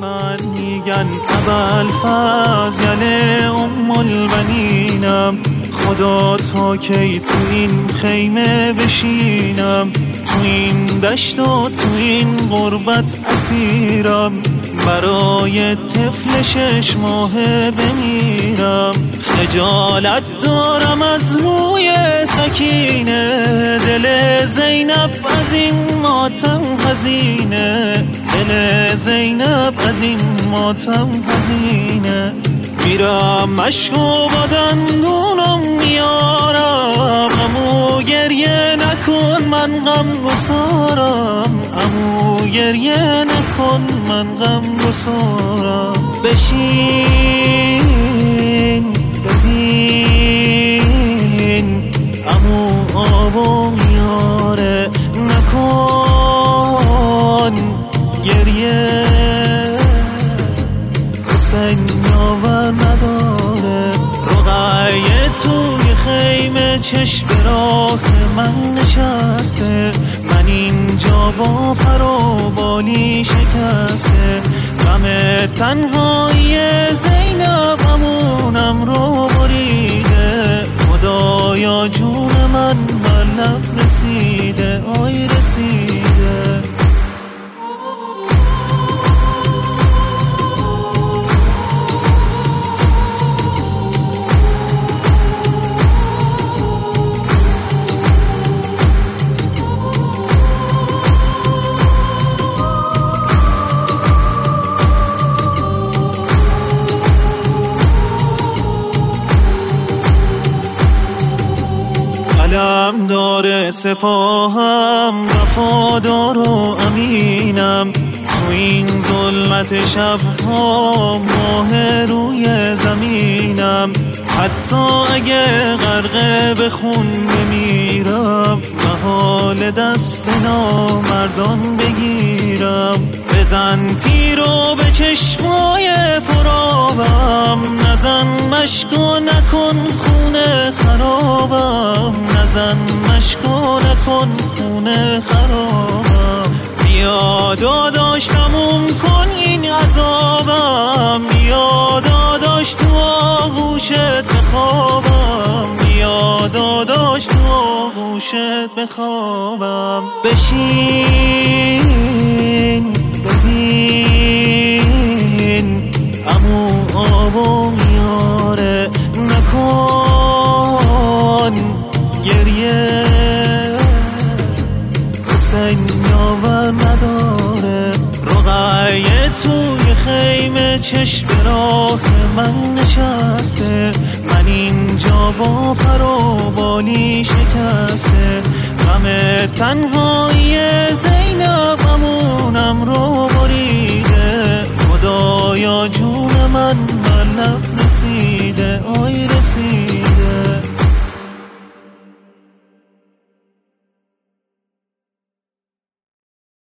من میگن ابوالفضل ام البنینم، خدا تا کی تو این خیمه بشینم، تو این دشت و تو این غربت اسیرم، برای طفل 6 ماهه بمیرم. خجالت دارم از موی سکینه، دل زینب از این ماتم حزینه، دل زینب از این ماتم حزینه. میرم مشک و بدندونم میارم، عمو گریه نکن من غم گسارم، عمو گریه نکن من غم گسارم. بشین ببین عمو آبو میاره، نکن گریه، حسین یاور نداره. رقیه توی خیمه چشم به راه من نشسته، من اینجا با پر و بالی شکسته. غم تنهایی زینب غمونم رو بریده، خدایا جون من بر لب رسیده، آی رسیده. علم داره سپاهم، وفادار و امینم، تو این ظلمت شبها ماه روی زمینم. حتی اگه غرقه به خون بمیرم، محال دست نامردان بگیرم. بزن تیرو به چشمای پرآبم، نزن مشک و نکن خونه خرابم، نزن مشک و نکن خونه خرابم. بیا داداش تموم کن این عذابم، بیا داداش تو آغوشت بخوابم، بیا داداش تو آغوشت بخوابم. بشین ببین عمو آبو میاره، نکن گریه، حسین یاور نداره. رقیه توی خیمه چشم به راه من نشسته، من اینجا با پر و بالی شکسته. غم تنهایی زینب غمونم رو بریده، خدایا جون من بر لب